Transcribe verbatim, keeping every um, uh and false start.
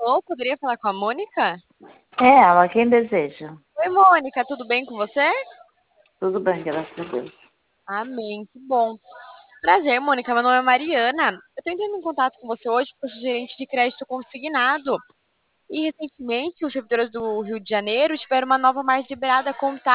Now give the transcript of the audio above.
Alô, poderia falar com a Mônica? É ela, quem deseja? Oi, Mônica, tudo bem com você? Tudo bem, graças a Deus. Amém, que bom. Prazer, Mônica, meu nome é Mariana. Eu tô entrando em contato com você hoje porque eu sou gerente de crédito consignado. E recentemente, os servidores do Rio de Janeiro tiveram uma nova mais liberada contábil